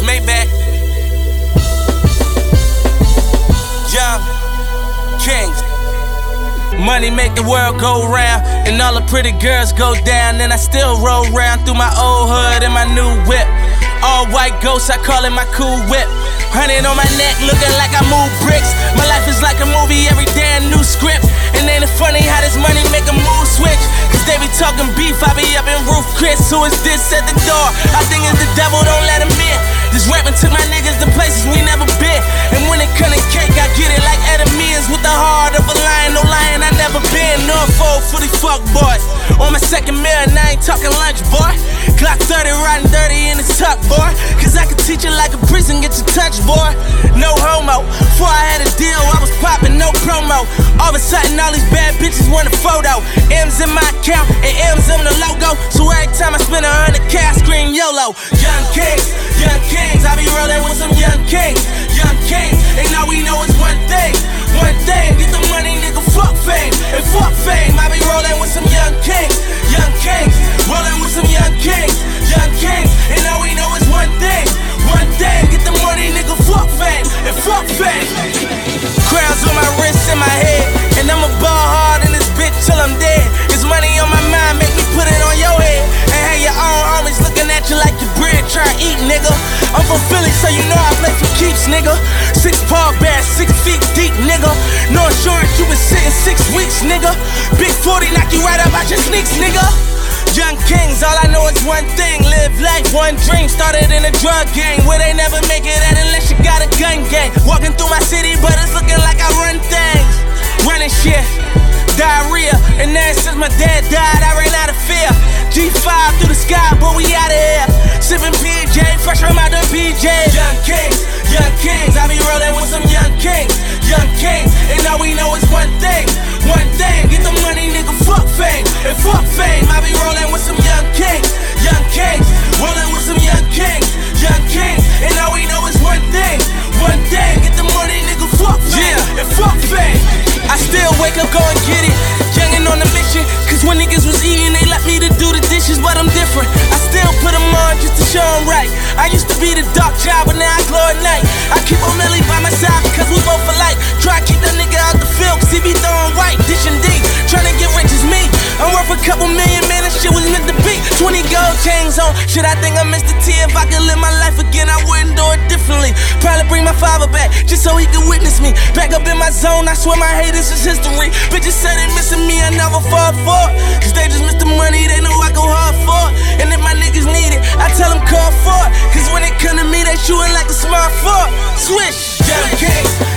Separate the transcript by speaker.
Speaker 1: Maybach. Young Kings. Money make the world go round, and all the pretty girls go down. And I still roll round through my old hood in my new whip. All white ghosts, I call it my cool whip. 100 on my neck, looking like I move bricks. My life is like a movie, every day a new script. And ain't it funny how this money make a mood switch? Cause they be talking beef, I be up in Roof Chris. Who is this at the door? I think it's the devil, don't let him in. This rapping took my niggas to places we never been. And when it come to cake, I get it like enemies. With the heart of a lion, no lion I never been. No fold for these fuck boys. On my second meal and I ain't talking lunch, boy. Clock 30, riding dirty in the tuck, boy. Cause I can teach you like a prison, get your touch, boy. No homo. Before I had a deal, I was popping, no promo. All of a sudden, all these bad bitches want a photo. M's in my account and M's in the logo. So every time I spend 100K, I scream YOLO. Young kings, I be rolling with some young kings. Young kings, and all we know is one thing. One thing, get the money, nigga, fuck fame. And fuck fame, I be rolling with some young kings. Young kings, rolling with some young kings. Young kings, and all we know is one thing. One thing, get the money, nigga, fuck fame. And fuck fame. Crowns on my wrist and my head, and I'ma ball hard in this bitch till I'm dead. It's money on my mind, make me put it on your head. And have your own homies looking at you like your bread, try to eat, nigga. I'm from Philly, so you know I play for keeps, nigga. 6 paw bass, 6 feet deep, nigga. No insurance, you been sitting 6 weeks, nigga. Big 40, knock you right out your sneaks, nigga. Young kings, all I know is one thing. Live life, one dream. Started in a drug gang where they never make it out unless you got a gun gang. Walking through my city, but it's looking like I run things. Running shit, diarrhea. And then since my dad died, I ran out of fear. G5 through the sky, but we out of here. Sipping PJ, fresh from out the PJs. Young kings, I be rolling with some young kings. Young kings, and all we know is one thing. One thing, get the money, nigga, fuck fame. And fuck fame, I be rolling with some young kings. Young kings, rolling with some young kings. Young kings, and all we know is one thing. One thing, get the money, nigga, fuck fame. And fuck fame. I still wake up, go and get it. Youngin' on the mission, cause when niggas was eating, they left me to do the dishes, but I'm different. I still put them on just to show them right. I used to be the dark child, but now I glow at night. I keep on Millie by my side because we both alike. Try to keep that nigga out the field, cause he be throwing white. Dishing deep, tryna get rich as me. I'm worth a couple million, man, that shit was meant to be. 20 gold chains on, shit, I think I missed the T. If I could live my life again, I wouldn't do it differently. Probably bring my father back, just so he could witness me. Back up in my zone, I swear my haters is history. Bitches say they missing me, I never fall for it. Cause they just miss the money, they know I go hard for it. And if my niggas need it, I tell them call for it. Cause when it come to me, they shootin' like a smart fork. Swish, young kings.